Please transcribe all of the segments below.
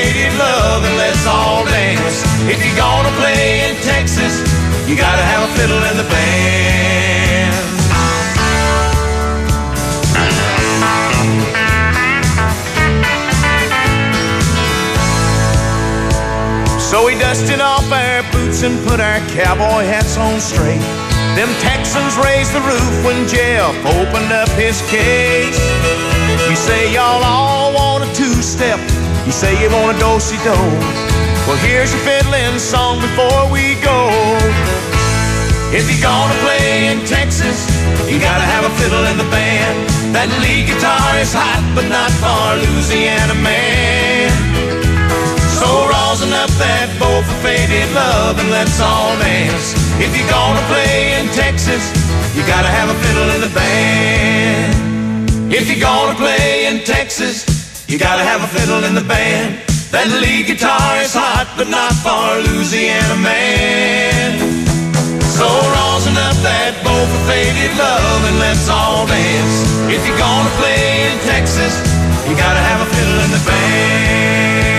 faded love and let's all dance. If you're gonna play in Texas, you gotta have a fiddle in the band. So we dusted off our boots and put our cowboy hats on straight. Them Texans raised the roof when Jeff opened up his case. You say y'all all want a two-step, you say you want a do-si-do. Well, here's your fiddling song before we go. If you're gonna play in Texas, you gotta have a fiddle in the band. That lead guitar is hot, but not for Louisiana man. So rosin up that bow for faded love and let's all dance. If you're gonna play in Texas, you gotta have a fiddle in the band. If you're gonna play in Texas, you gotta have a fiddle in the band. That lead guitar is hot, but not for Louisiana man. So rosin up that bow for faded love and let's all dance. If you're gonna play in Texas, you gotta have a fiddle in the band.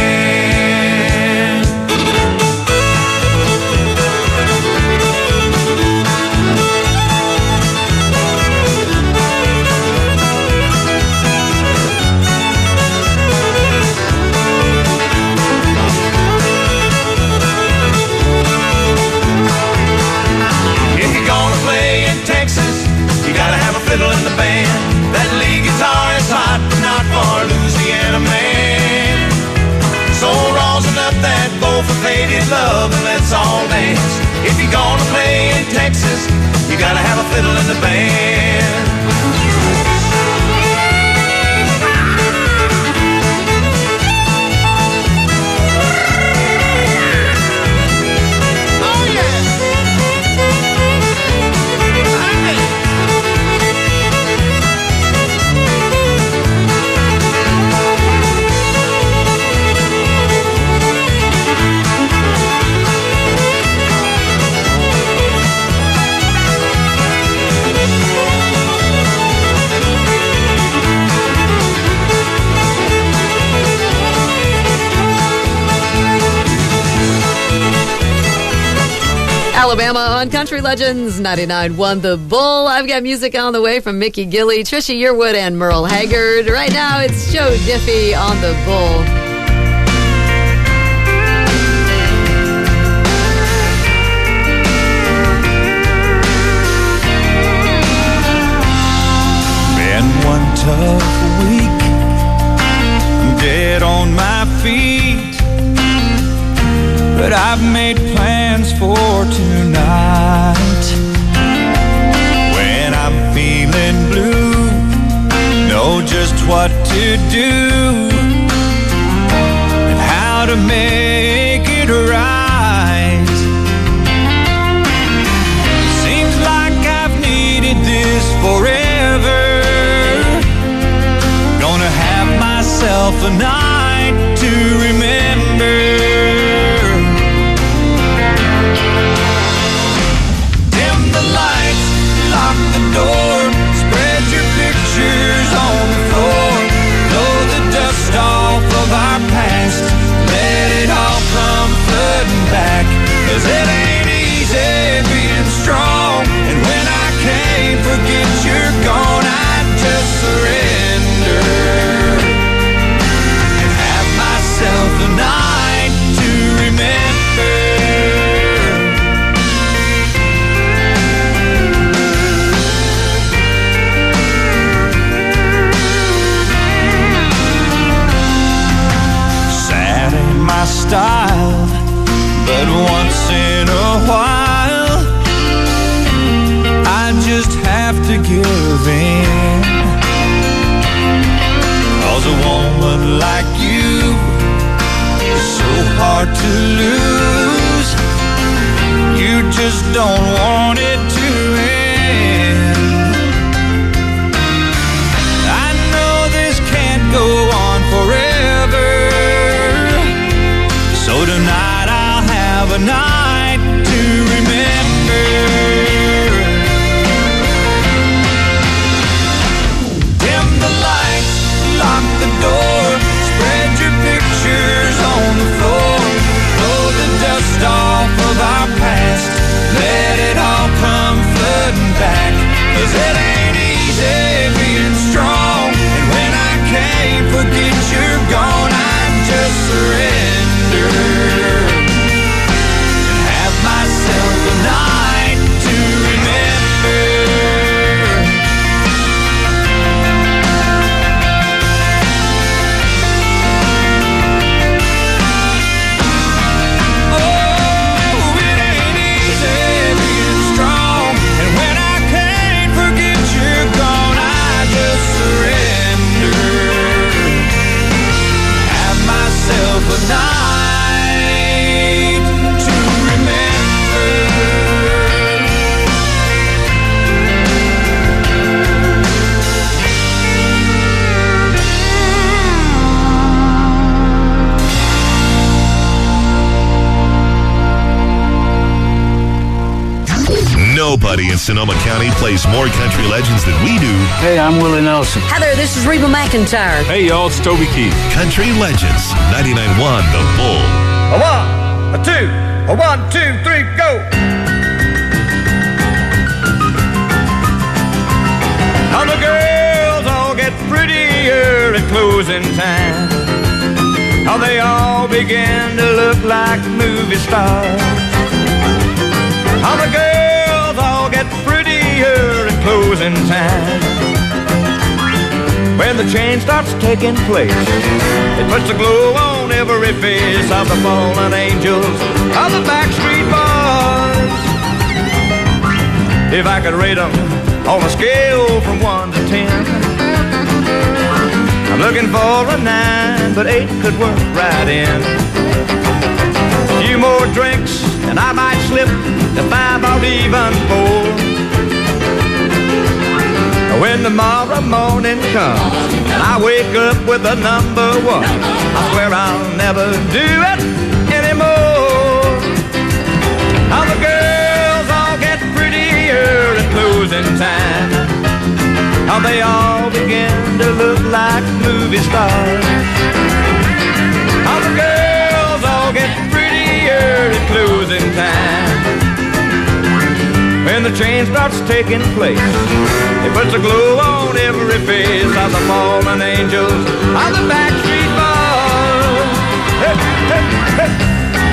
Fiddle in the band. That lead guitar is hot, but not for Louisiana man. So rosin up that bow for faded love and let's all dance. If you're gonna play in Texas, you gotta have a fiddle in the band. Alabama on Country Legends 99.1 The Bull. I've got music on the way from Mickey Gilley, Trisha Yearwood, and Merle Haggard. Right now, it's Joe Diffie on The Bull. Been one tough week, I'm dead on my feet, but I've made plans for tonight. When I'm feeling blue, know just what to do and how to make it right. Seems like I've needed this forever. Gonna have myself a night to remember. Door, spread your pictures on the floor, blow the dust off of our past, let it all come flooding back, 'cause it ain't easy being strong, and when I can't forget you're gone, I just surrender and have myself a night to remember. My style, but once in a while I just have to give in, 'cause a woman like you is so hard to lose. You just don't want it to end. I know this can't go on forever, so tonight I'll have a night to remember. Dim the lights, lock the door, spread your picture Nobody in Sonoma County plays more country legends than we do. Hey, I'm Willie Nelson. Hi there, this is Reba McEntire. Hey, y'all, it's Toby Keith. Country Legends, 99.1 The Bull. A one, a two, a 1, 2, 3, go! How the girls all get prettier at closing time. How they all begin to look like movie stars. How the girls all get prettier at closing time. When the change starts taking place, it puts a glow on every face of the fallen angels of the Backstreet Boys. If I could rate them on a scale from 1 to 10, I'm looking for a 9, but 8 could work right in. A few more drinks and I might slip to 5 or even 4. When tomorrow morning comes and I wake up with a number 1, I swear I'll never do it anymore. How the girls all get prettier at closing time. How they all begin to look like movie stars. How the girls all get prettier at closing time. When the change starts taking place, it puts a glow on every face of the fallen angels of the Backstreet Boys. Hey, hey, hey.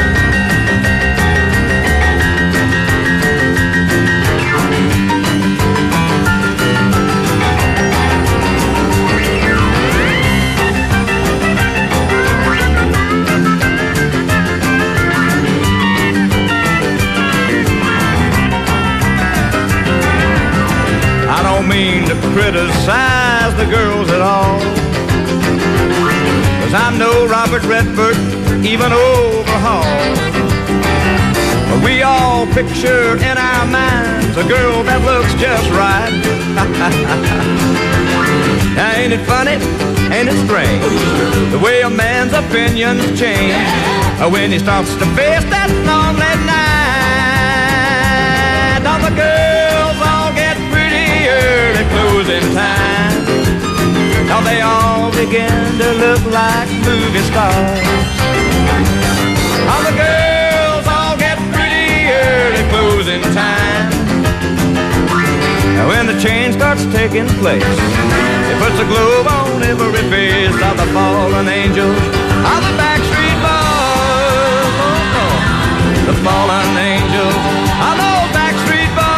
I don't mean to criticize the girls at all, 'cause I'm no Robert Redford, even Overhaul. But we all picture in our minds a girl that looks just right. Now ain't it funny, ain't it strange, the way a man's opinions change when he starts to face that lonely night. All the girls all get prettier at closing time. Now they all begin to look like movie stars. All the girls all get prettier at closing time. Now when the change starts taking place, it puts a glow on every face of the fallen angels of the Backstreet Boys. Oh, oh. The fallen angels of the Backstreet Boys.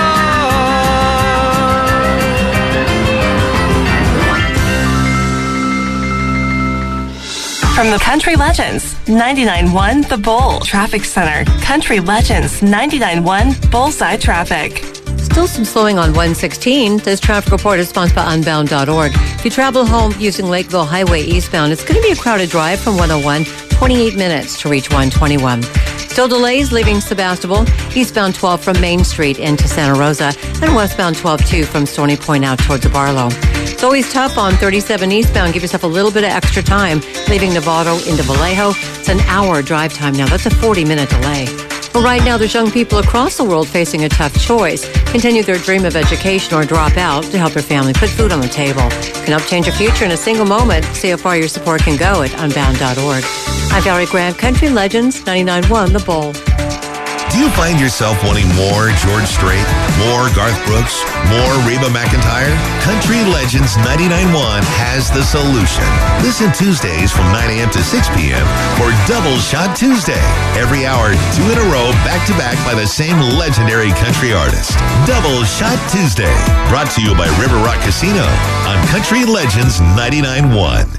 From the Country Legends, 99.1 The Bull Traffic Center. Country Legends, 99.1 Bullseye Traffic. Still some slowing on 116. This traffic report is sponsored by Unbound.org. If you travel home using Lakeville Highway eastbound, it's going to be a crowded drive from 101, 28 minutes to reach 121. Still delays leaving Sebastopol, eastbound 12 from Main Street into Santa Rosa, and westbound 12-2 from Stony Point out towards the Barlow. It's always tough on 37 eastbound. Give yourself a little bit of extra time leaving Novato into Vallejo. It's an hour drive time now. That's a 40-minute delay. But right now, there's young people across the world facing a tough choice. Continue their dream of education or drop out to help their family put food on the table. You can help change your future in a single moment. See how far your support can go at Unbound.org. I'm Valerie Grant, Country Legends, 99.1 The Bull. Do you find yourself wanting more George Strait, more Garth Brooks, more Reba McEntire? Country Legends 99.1 has the solution. Listen Tuesdays from 9 a.m. to 6 p.m. for Double Shot Tuesday. Every hour, 2 in a row, back-to-back by the same legendary country artist. Double Shot Tuesday. Brought to you by River Rock Casino on Country Legends 99.1.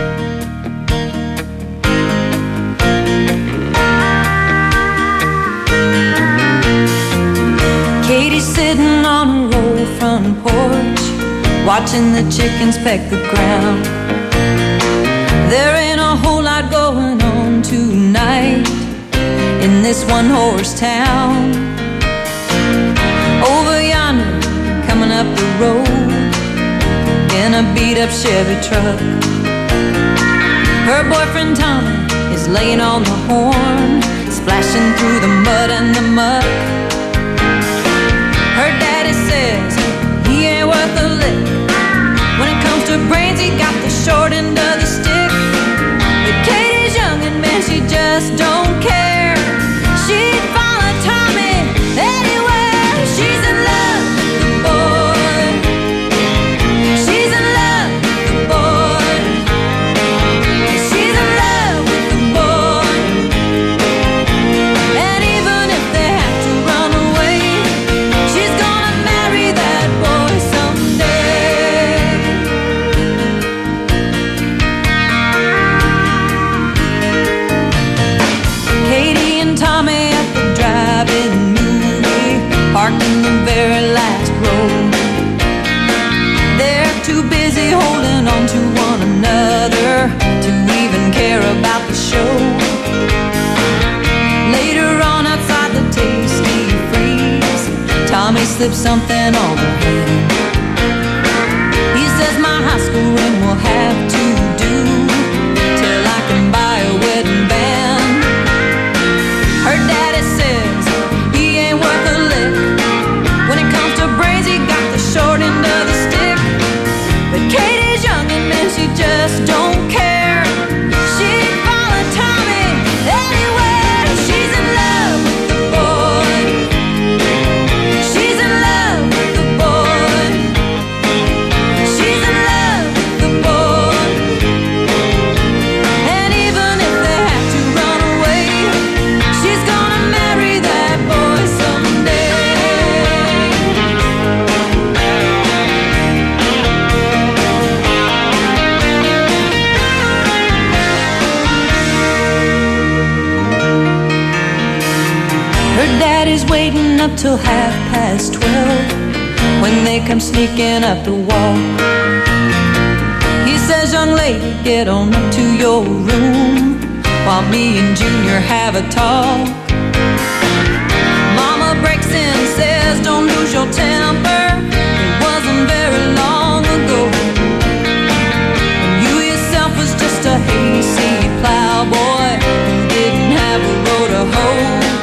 Katie's sitting on a roll front porch, watching the chickens peck the ground. There ain't a whole lot going on tonight in this one-horse town. Over yonder, coming up the road in a beat-up Chevy truck, her boyfriend Tommy is laying on the horn, splashing through the mud and the muck. Her Brainsy got the short end of the stick. But Katie's young and man, she just don't care. She'd follow Tommy anywhere. She's in love with the boy. She's in love with the boy. She's in love with the boy. And even if they have to run away, she's gonna marry that boy someday. Katie and Tommy at the drive-in movie, parked in the very last row. They're too busy holding on to one another to even care about the show. Later on outside the Tasty Freeze, Tommy slips something on her hand. He says my high school ring will have to do till I can buy a wedding band. Her daddy says he ain't worth a lick. When it comes to brains, he got the short end of the stick. But Katie's young and man, she just don't care. She'd follow Tommy anywhere. She's in love with the boy. She's in love with the boy. She's in love with the boy. And even if they have to run away, she's gonna marry that boy someday. Her daddy's waiting up till 12:30 when they come sneaking up the walk. He says, young lady, get on up to your room while me and Junior have a talk. Mama breaks in and says, don't lose your temper. It wasn't very long ago when you yourself was just a hayseed plowboy who didn't have a row to hoe.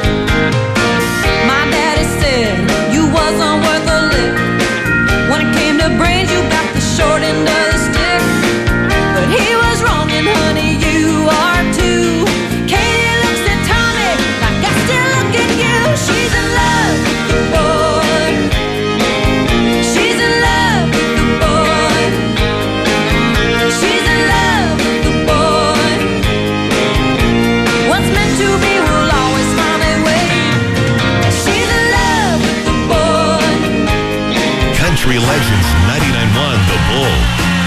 My daddy said you wasn't worth a lick. When it came to brains, you got the short end of the stick. But he was wrong, and honey, you are too. Katie looks at Tommy like I still look at you. She's in love with the boy. She's in love with the boy. She's in love with the boy. What's meant to be will always find a way. She's in love with the boy. Country Legends 99.1 The Bull.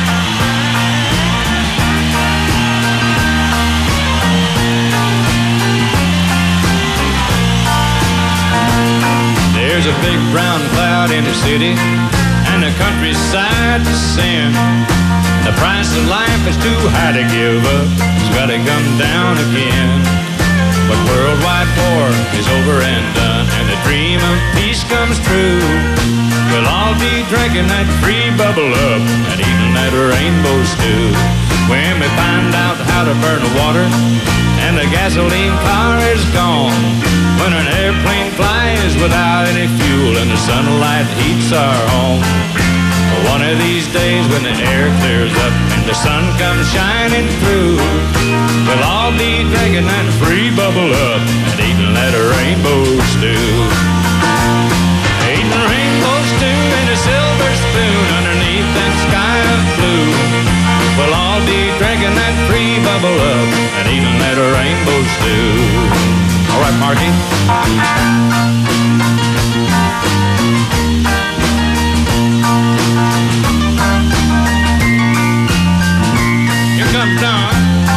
There's a big brown cloud in the city, and the countryside's a sin. The price of life is too high to give up. It's gotta come down again. But worldwide war is over and done, and the dream of peace comes true. We'll all be drinking that free bubble up and eating that rainbow stew. When we find out how to burn the water and the gasoline car is gone. When an airplane flies without any fuel and the sunlight heats our home. One of these days when the air clears up and the sun comes shining through, we'll all be drinking that free bubble up and eating that rainbow stew. Eating rainbow stew in a silver spoon underneath that sky of blue. We'll all be drinking that free bubble up and eating that rainbow stew. All right, Marky. Here comes Don.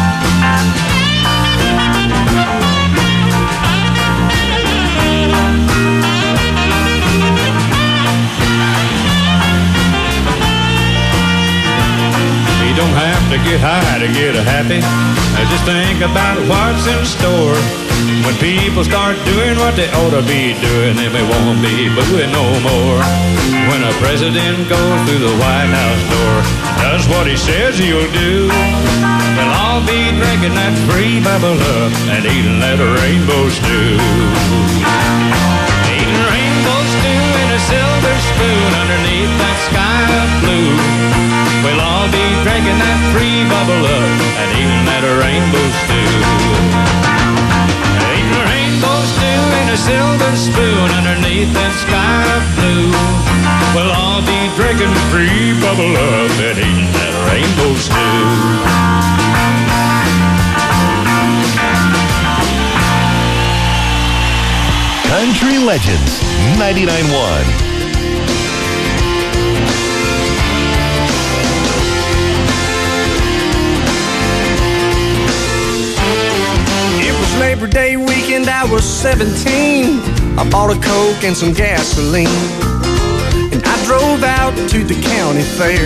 You don't have to get high to get happy. Just think about what's in store. When people start doing what they ought to be doing, then we won't be booing no more. When a president goes through the White House door, does what he says he'll do, we'll all be drinking that free bubble up and eating that rainbow stew. Eating rainbow stew in a silver spoon underneath that sky of blue. We'll all be bubble up and eating that rainbow stew. Eating rainbow stew in a silver spoon underneath that sky of blue. Well, I'll be drinking free bubble up and eating that rainbow stew. Country Legends 99.1. Labor Day weekend, I was 17. I bought a Coke and some gasoline, and I drove out to the county fair.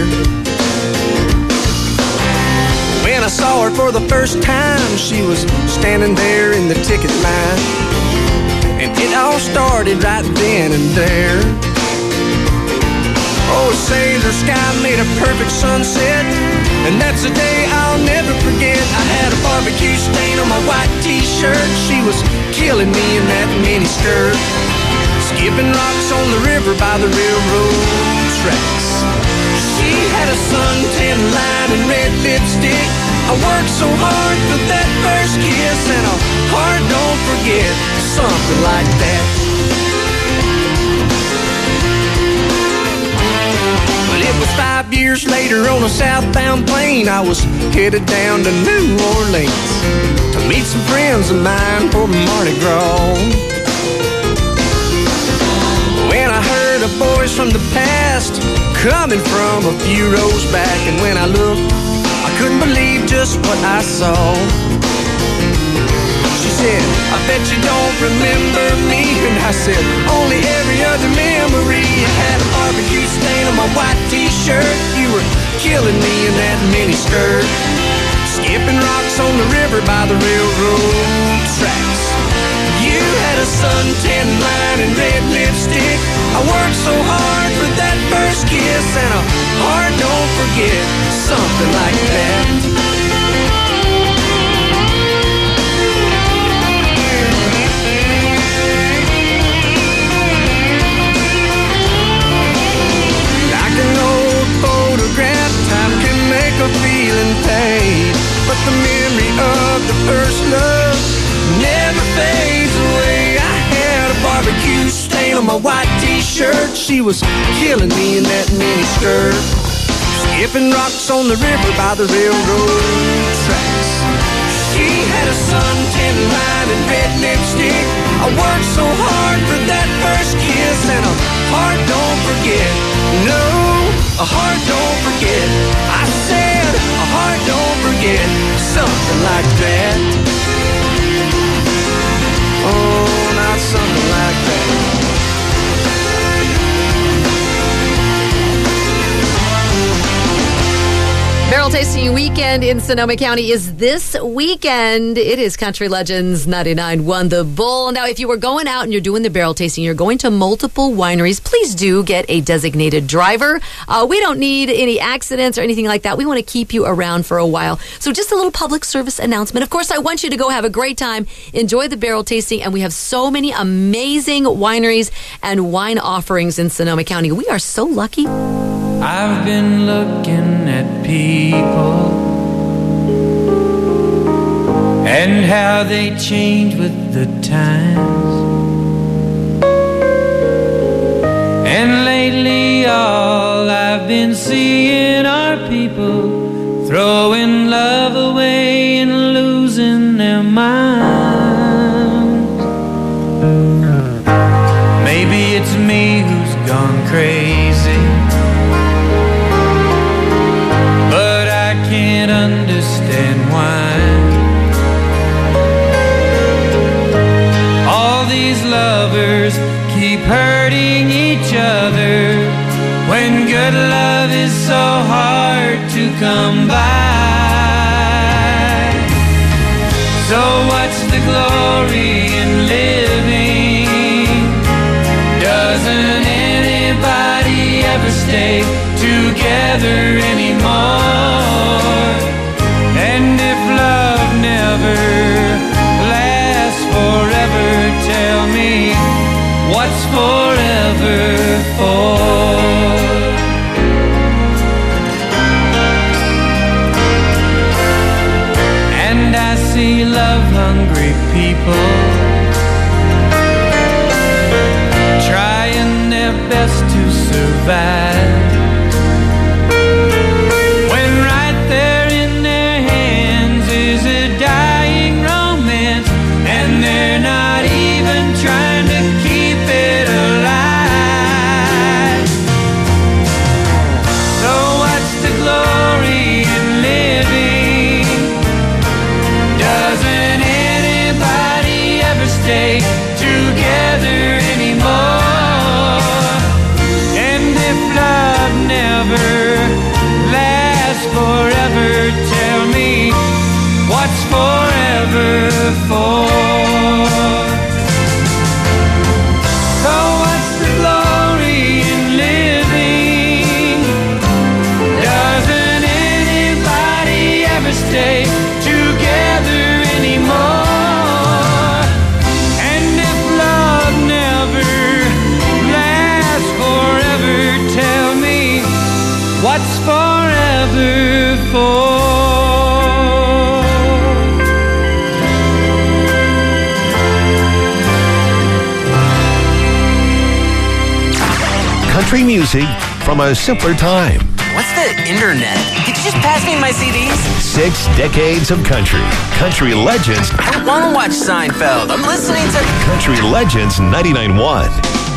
When I saw her for the first time, she was standing there in the ticket line, and it all started right then and there. Oh, say the sky made a perfect sunset, and that's a day I'll never forget. I had a barbecue stain on my white t-shirt. She was killing me in that mini skirt, skipping rocks on the river by the railroad tracks. She had a suntan line and red lipstick. I worked so hard for that first kiss, and a heart don't forget, something like that. It was 5 years later on a southbound plane. I was headed down to New Orleans to meet some friends of mine for Mardi Gras. When I heard a voice from the past coming from a few rows back, and when I looked, I couldn't believe just what I saw. She said, I bet you don't remember me. And I said, only every other memory. I had a barbecue stain on my white t-shirt. You were killing me in that mini skirt, skipping rocks on the river by the railroad tracks. You had a suntan line and red lipstick. I worked so hard for that first kiss, and a heart don't forget, something like that. Time can make a feeling fade, but the memory of the first love never fades away. I had a barbecue stain on my white t-shirt. She was killing me in that mini skirt, skipping rocks on the river by the railroad tracks. She had a suntan line and red lipstick. I worked so hard for that first kiss, and a heart don't forget. No, a heart don't forget. I said a heart don't forget, something like that. Oh, not something like that. Barrel Tasting Weekend in Sonoma County is this weekend. It is Country Legends 99.1 The Bull. Now, if you were going out and you're doing the barrel tasting, you're going to multiple wineries, please do get a designated driver. We don't need any accidents or anything like that. We want to keep you around for a while. So just a little public service announcement. Of course, I want you to go have a great time, enjoy the barrel tasting, and we have so many amazing wineries and wine offerings in Sonoma County. We are so lucky. I've been looking at people and how they change with the times, and lately all I've been seeing are people throwing love away and losing their minds. Maybe it's me who's gone crazy, but I can't understand why all these lovers keep hurting each other when good love is so hard to come by. So what's the glory in living? Doesn't anybody ever stay together anymore? And if love never lasts forever, tell me, what's forever for? hungry people, trying their best to survive, when right there in their hands is a dying romance, and they're not even trying to keep it alive. So what's the glory in living? Doesn't anybody ever stay together anymore? And if love never lasts forever, tell me what's forever for? So what's the glory in living? Doesn't anybody ever stay together anymore? And if love never lasts forever, tell me what's forever for? Country music from a simpler time. What's the internet? Could you just pass me my CDs? 6 decades of country. Country Legends. I don't want to watch Seinfeld. I'm listening to Country Legends 99.1.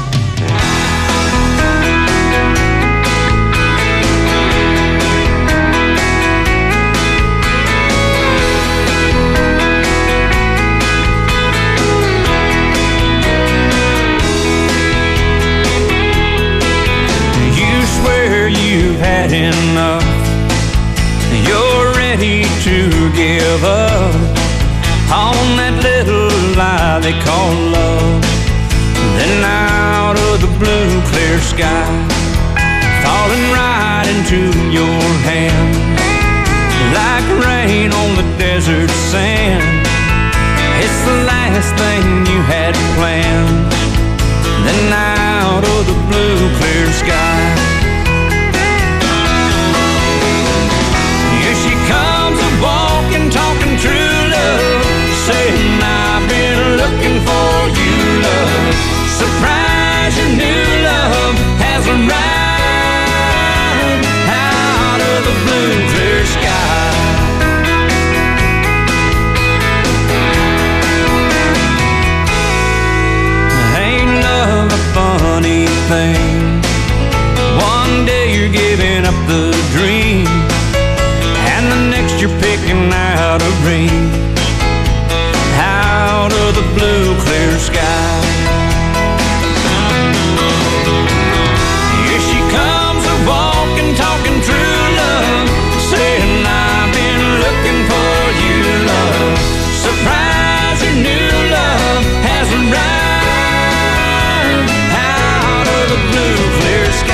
You've had enough, you're ready to give up on that little lie they call love. Then out of the blue clear sky, falling right into your hand, like rain on the desert sand. It's the last thing you had planned. Then out of the blue clear sky, walking, talking true love, saying I've been looking for you, love. Surprise, your new love has arrived out of the blue clear sky. Ain't love a funny thing? One day you're giving up the dream, and the next you're picking out a ring out of the blue clear sky. Here she comes, a walking, talking true love, saying I've been looking for you, love. Surprise, your new love has arrived out of the blue clear sky.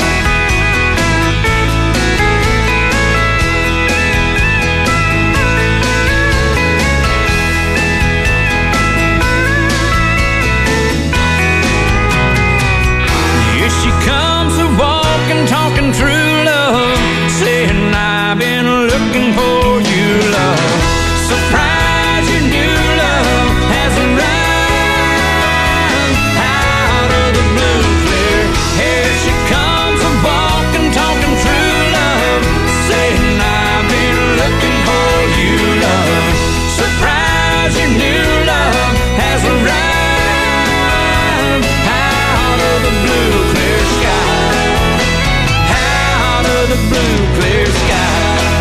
Talking true love, saying I've been looking for you, love. Surprise, your new love has arrived out of the blue clear. Here she comes, a walking, talking true love, saying I've been looking for you, love. Surprise, your new love has arrived out of the blue clear sky. The blue clear sky.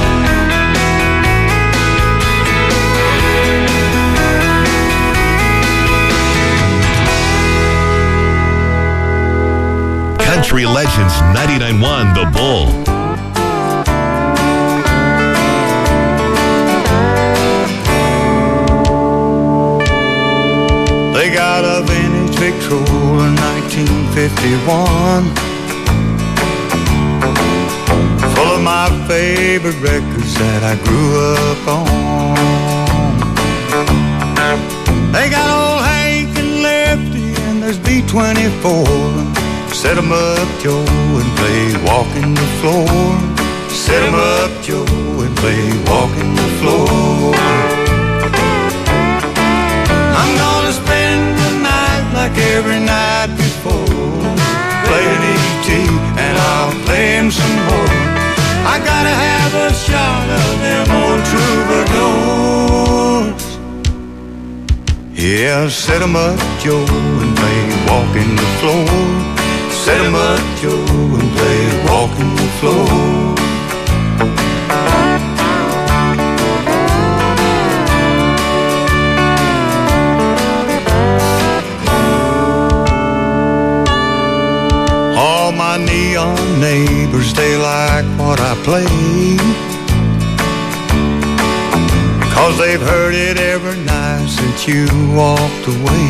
Country Legends 99.1 The Bull. They got a vintage Victrola 1951, full of my favorite records that I grew up on. They got old Hank and Lefty, and there's B-24. Set 'em up, Joe, and play Walking the Floor. Set 'em up, Joe, and play Walking the Floor. every night before. Playing E.T. and I'll play him some more. I gotta have a shot of them old troubadours. Yeah, set 'em up, Joe, and play Walking the Floor. Set 'em up, Joe, and play Walking the Floor. All my neon neighbors, they like what I play, 'cause they've heard it every night since you walked away.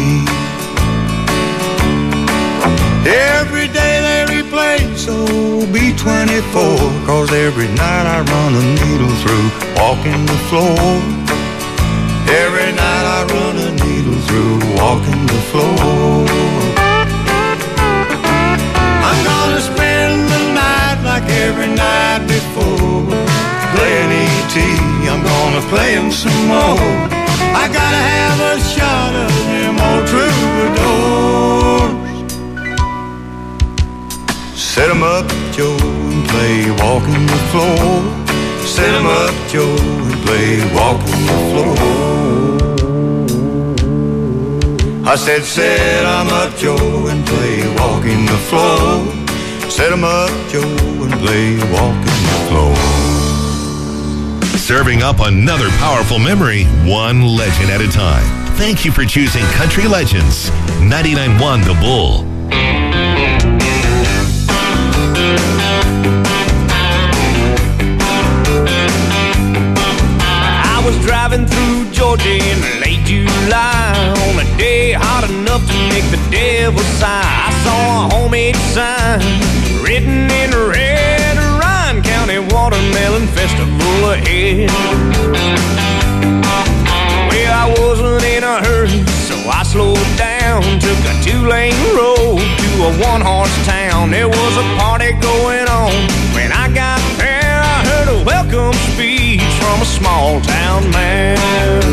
Every day they replay, so be 24, 'cause every night I run a needle through Walking the Floor. Every night I run a needle through Walking the Floor. I'm gonna spend the night like every night before. Playing E.T., I'm gonna play him some more. I gotta have a shot of them old troubadours. Set 'em up, Joe, and play Walking the Floor. Set 'em up, Joe, and play Walking the Floor. I said, set 'em up, Joe, and play Walking the Floor. Set 'em up, Joe, and play Walking the Floor. Serving up another powerful memory, one legend at a time. Thank you for choosing Country Legends, 99.1 The Bull. I was driving through Georgia in late July on a day hot enough to make the devil sigh. I saw a homemade sign written in red, Ryan County Watermelon Festival ahead. Well, I wasn't in a hurry, so I slowed down, took a 2-lane road to a 1-horse town. There was a party going on. When I got there, I heard a welcome speech from a small town man.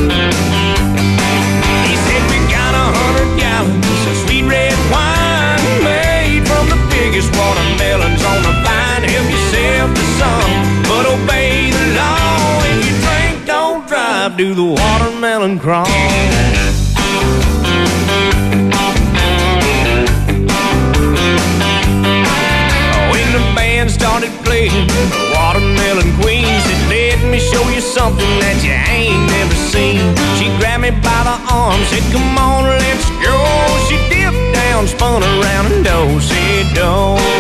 He said, we got 100 gallons of sweet red wine made from the biggest watermelons on the vine. Help yourself to some, but obey the law. If you drink, don't drive, do the watermelon crawl. When the band started playing, the Watermelon Queen said, let me show you something that you ain't never seen. She grabbed me by the arm, said, come on, let's go. She dipped down, spun around, and do-si-do.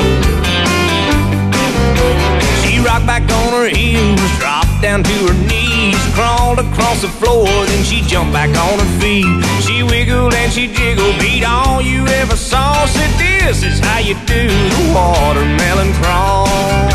She rocked back on her heels, dropped down to her knees, crawled across the floor, then she jumped back on her feet. She wiggled and she jiggled, beat all you ever saw. Said, this is how you do the watermelon crawl.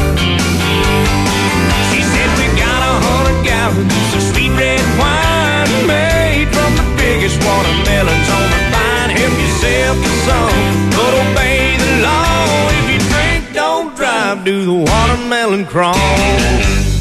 She said, we got 100 gallons of sweet red wine made from the biggest watermelons on the vine. Help yourself to some, but obey the law. If you drink, don't drive, do the watermelon crawl.